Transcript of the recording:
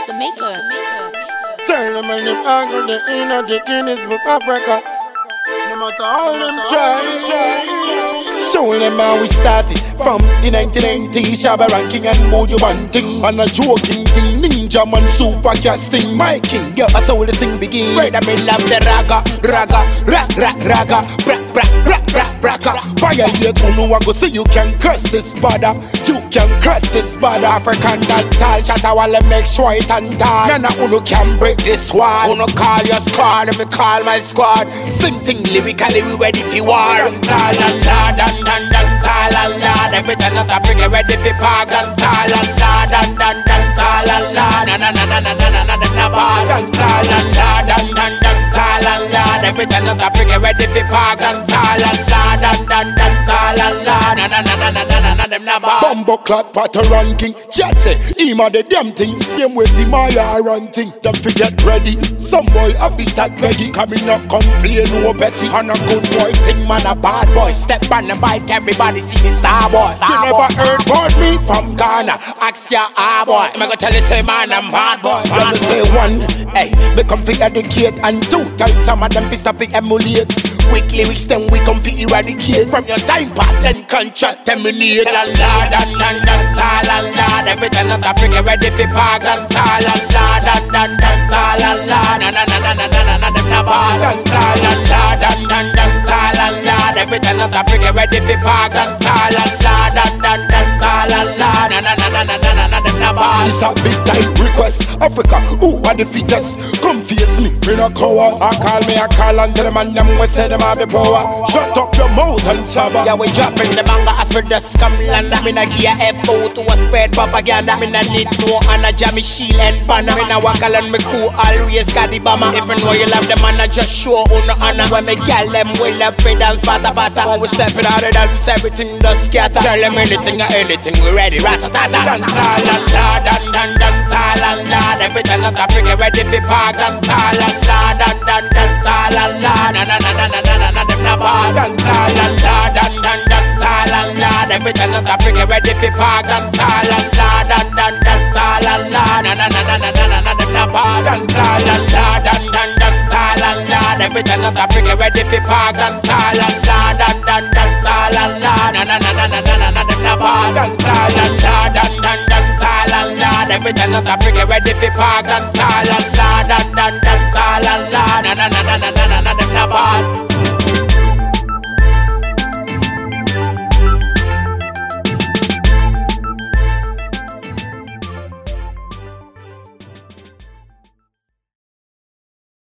the maker. Tell them and them angle the inner the Guinness Book of Records. No matter how them try. Show them how we started from the 1990s. Shabba ranking and Mojo one thing. And a joking thing. Ninja man super casting. My king, girl, that's how the thing begin. Right, I mean love the raga, raga, raga, brak, brak, brak, brak, braka. Violate who I go see you can curse this border. You can curse this border. African dancehall shatter while them make white and tall. None of who can break this wall. Who no call your squad, let me call my squad. Sing thing lyrically, we ready for war. Dancehall and lad, dancehall and lad. Every time that Africa ready for park. Dancehall and lad, dancehall and lad. Na na na na na na na na bar. Dancehall and lad, dancehall and lad. Every time that Africa ready for park. Dancehall and lad, dancehall and lad. Na na na na na na na na bar. Bumbo clot pot ranking. Chat say, him a the damn thing. Same way the Maya ranting. Them forget ready. Some boy have to start begging. Coming up complain no petty. And a good boy thing man a bad boy. Step on the bike everybody see me star boy. You never heard about me from Ghana. Ask your boy. I'm gonna tell you say man I'm hard boy. Let me say one, hey, me come fi educate. And two, tell some of them fi stop fi emulate. Weak lyrics then we come fi eradicate. From your time pass then contract terminate. Lad and dancehall and lad. Every time that Africa ready fi park. Dancehall and lad and dancehall and lad. Na na na na na na na na bar. Dancehall and lad and dancehall and lad. Every time that Africa ready fi park. Dancehall and lad and dancehall and lad. Na na na na na na na na bar. It's a big time request. Africa, who are the fittest? Come face me, me no coward. I call and tell them and them we say them have the power. Shut up your mouth and sabba. Yeah, we dropping the banga as for the scum lander. Me na gear F.O. to a spread propaganda. Me na need no Anna Jammy Shield and banner. Me na wackle and me cool always got the bomber. Even though you love them and I just show on the honor. When me gal them will have free dance bata. When we stepping out of dance everything does scatter. Tell them anything or anything we ready rat-a-ta-ta. Dancehall and lad and dancehall and lad. Every time that Africa ready for park. Dancehall and lad and dancehall and lad. Na na na na na na na na bar. Dancehall and lad and dancehall and lad. Every time that Africa ready for park. Dancehall and lad and dancehall and lad. Na na na na na na na na bar. Dancehall and lad and dancehall and lad. Every time that Africa ready for park. Dancehall and lad and dancehall and lad. Na na na na na na na na bar. Dancehall and lad and dancehall and lad. Every time that Africa ready for park. Dancehall and lad and dancehall and lad. Na na na na na na na bar.